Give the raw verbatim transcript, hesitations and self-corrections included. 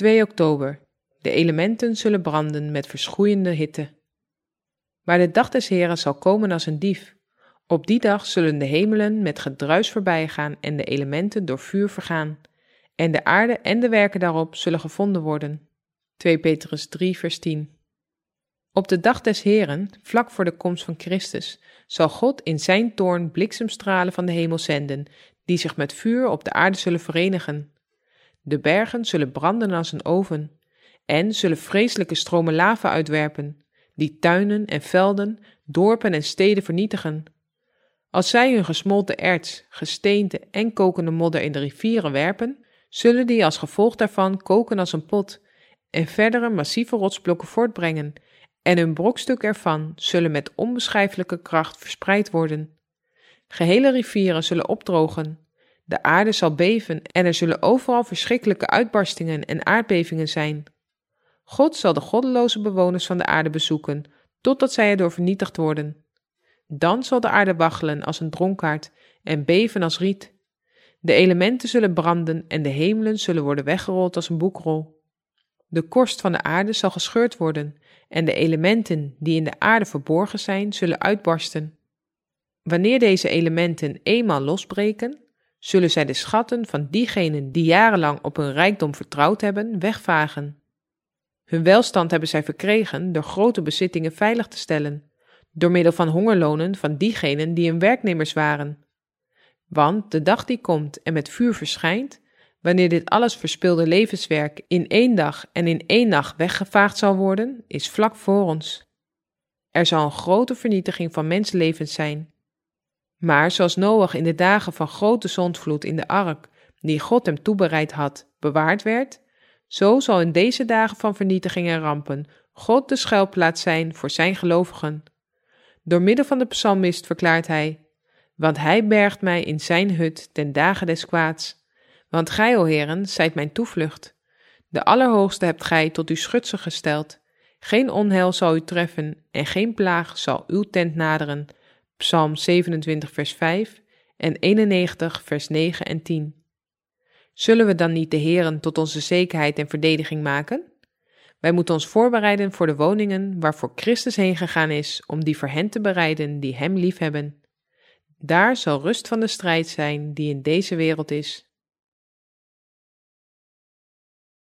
twee oktober. De elementen zullen branden met verschroeiende hitte. Maar de dag des Heren zal komen als een dief. Op die dag zullen de hemelen met gedruis voorbijgaan en de elementen door vuur vergaan. En de aarde en de werken daarop zullen gevonden worden. twee Petrus drie vers tien. Op de dag des Heren, vlak voor de komst van Christus, zal God in zijn toorn bliksemstralen van de hemel zenden, die zich met vuur op de aarde zullen verenigen. De bergen zullen branden als een oven, en zullen vreselijke stromen lava uitwerpen, die tuinen en velden, dorpen en steden vernietigen. Als zij hun gesmolten erts, gesteente en kokende modder in de rivieren werpen, zullen die als gevolg daarvan koken als een pot, en verdere massieve rotsblokken voortbrengen, en hun brokstuk ervan zullen met onbeschrijfelijke kracht verspreid worden. Gehele rivieren zullen opdrogen, de aarde zal beven en er zullen overal verschrikkelijke uitbarstingen en aardbevingen zijn. God zal de goddeloze bewoners van de aarde bezoeken, totdat zij erdoor vernietigd worden. Dan zal de aarde waggelen als een dronkaard en beven als riet. De elementen zullen branden en de hemelen zullen worden weggerold als een boekrol. De korst van de aarde zal gescheurd worden en de elementen die in de aarde verborgen zijn, zullen uitbarsten. Wanneer deze elementen eenmaal losbreken, zullen zij de schatten van diegenen die jarenlang op hun rijkdom vertrouwd hebben, wegvagen. Hun welstand hebben zij verkregen door grote bezittingen veilig te stellen, door middel van hongerlonen van diegenen die hun werknemers waren. Want de dag die komt en met vuur verschijnt, wanneer dit alles verspilde levenswerk in één dag en in één nacht weggevaagd zal worden, is vlak voor ons. Er zal een grote vernietiging van mensenlevens zijn. Maar zoals Noach in de dagen van grote zondvloed in de ark, die God hem toebereid had, bewaard werd, zo zal in deze dagen van vernietiging en rampen God de schuilplaats zijn voor zijn gelovigen. Door middel van de psalmist verklaart hij: want hij bergt mij in zijn hut ten dagen des kwaads. Want gij, o Heeren, zijt mijn toevlucht. De Allerhoogste hebt gij tot uw schutser gesteld. Geen onheil zal u treffen en geen plaag zal uw tent naderen. Psalm zevenentwintig vers vijf en eenennegentig vers negen en tien. Zullen we dan niet de Heeren tot onze zekerheid en verdediging maken? Wij moeten ons voorbereiden voor de woningen waarvoor Christus heen gegaan is, om die voor hen te bereiden die hem liefhebben. Daar zal rust van de strijd zijn die in deze wereld is.